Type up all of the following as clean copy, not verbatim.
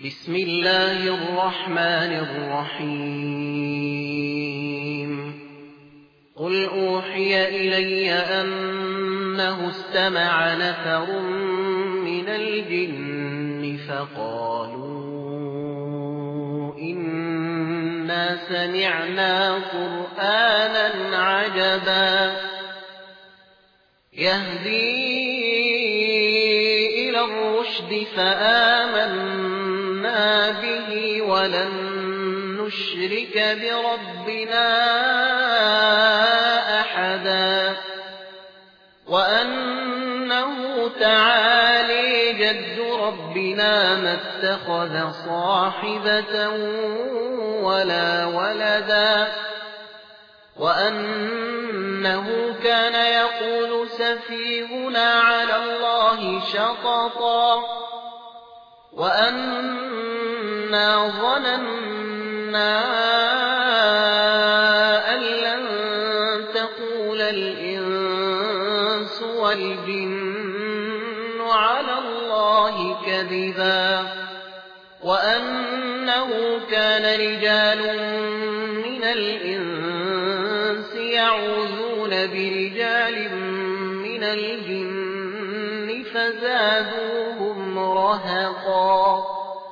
بسم الله الرحمن الرحيم قل أوحي إلي أنه استمع نفر من الجن فقالوا إنا سمعنا قرآنا عجبا يهدي إلى الرشد فآمنا به ولن نشرك بربنا أحدا وأنه تعالي جد ربنا ما اتخذ صاحبة ولا ولدا وأنه كان يقول سفيهنا على الله شططا وأنا ظننا أن لن تقول الإنس والجن على الله كذبا وأنه كان رجال من الإنس يعوذون برجال من الجن فزادوهم رهقا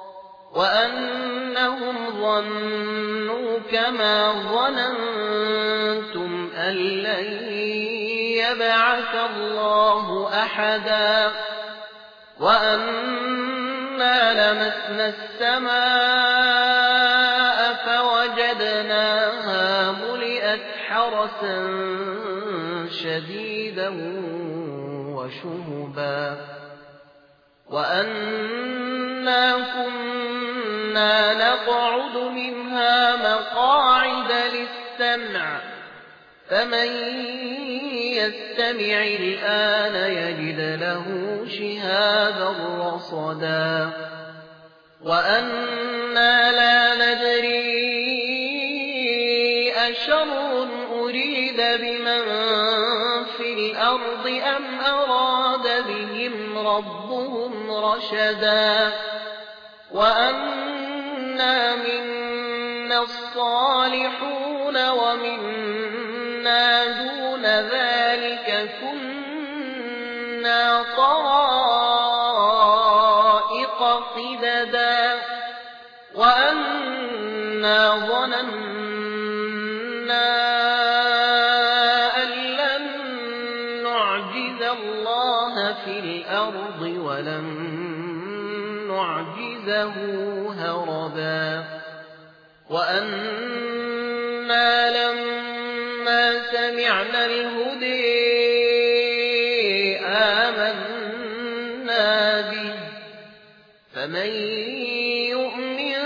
وأنهم ظنوا كما ظننتم أن لن يبعث الله أحدا وأنا لمسنا السماء فوجدناها ملئت حرسا شديدا وشهبا وأنا كنا نقعد منها مقاعد للسمع فمن يستمع الآن يجد له شهابا رصدا وأنا لا ندري أشر أريد بمن في الأرض أم أراد بهم ربهم رشدا وأنا منا الصالحون ومنا دون ذلك كنا طرائق قددا وأنا ظننا أن لن نعجز الله في الأرض ولن نعجزه هربا وأنا لما سمعنا الهدى آمنا به فمن يؤمن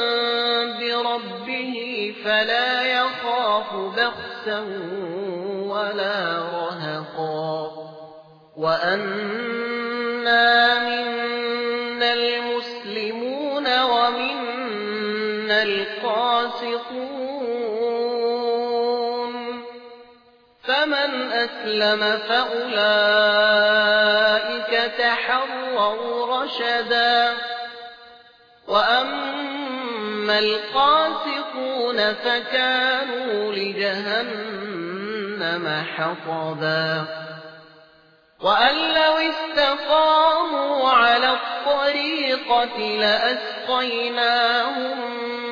بربه فلا يخاف بخسا ولا رهقا وأنا منا المسلمون ومنا القاسطون فمن أسلم فأولئك تحروا رشدا وأما القاسطون فكانوا لجهنم حطبا وأن لو استقاموا على الطريقة لأسقيناهم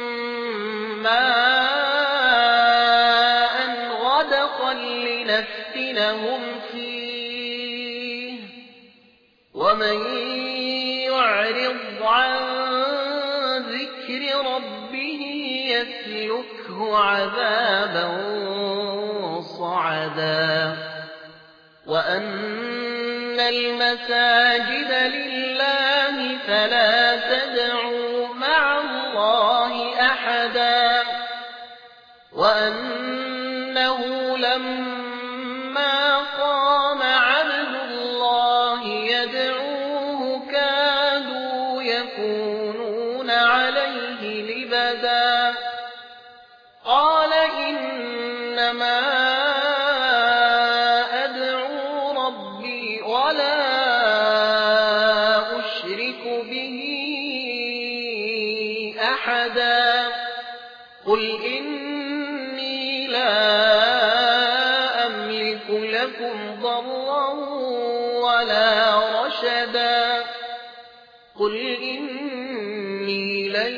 ماء غدقا لنفتنهم فيه ومن يعرض عن ذكر ربه يسلكه عذابا صعدا وأن المساجد لله فلا تدعوا مع الله أحدا وأنه لما قام عبد الله يدعوه كادوا يكونون عليه لبدا قال إنما ولا أشرك به أحدا قل إني لا أملك لكم ضرا ولا رشدا قل إني لن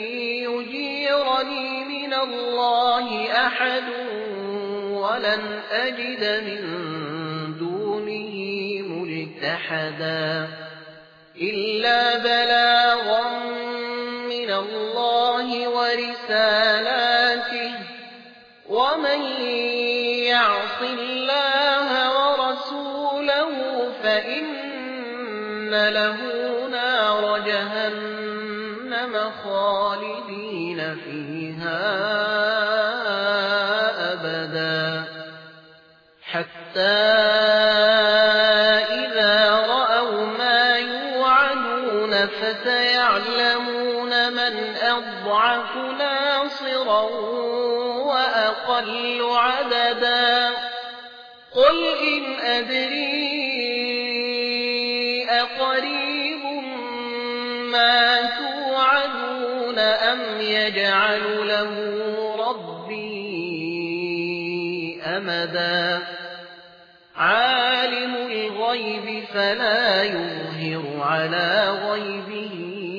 يجيرني من الله أحد ولن أجد من دونه ملتحدا إلا بلاغا من الله ورسالاته ومن يعص الله ورسوله فإن له نار جهنم خالدين فيها أبدا حتى إذا رأوا ما يوعدون فسيعلمون من أضعف ناصرا وأقل عددا قل إن أدري أقريب ما توعدون أم يجعل له ربي أمدا عالم الغيب فلا يظهر على غيبه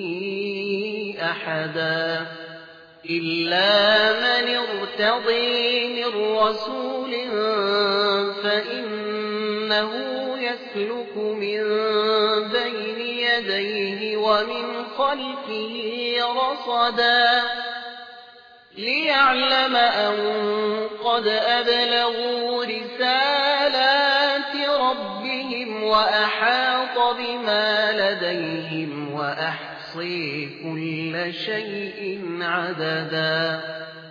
أحدا إلا من ارتضي من رسول فإنه يسلك من بين يديه ومن خلفه رصدا ليعلم أن قد أبلغوا رسالات ربهم وأحاط بما لديهم وأحصي كل شيء عددا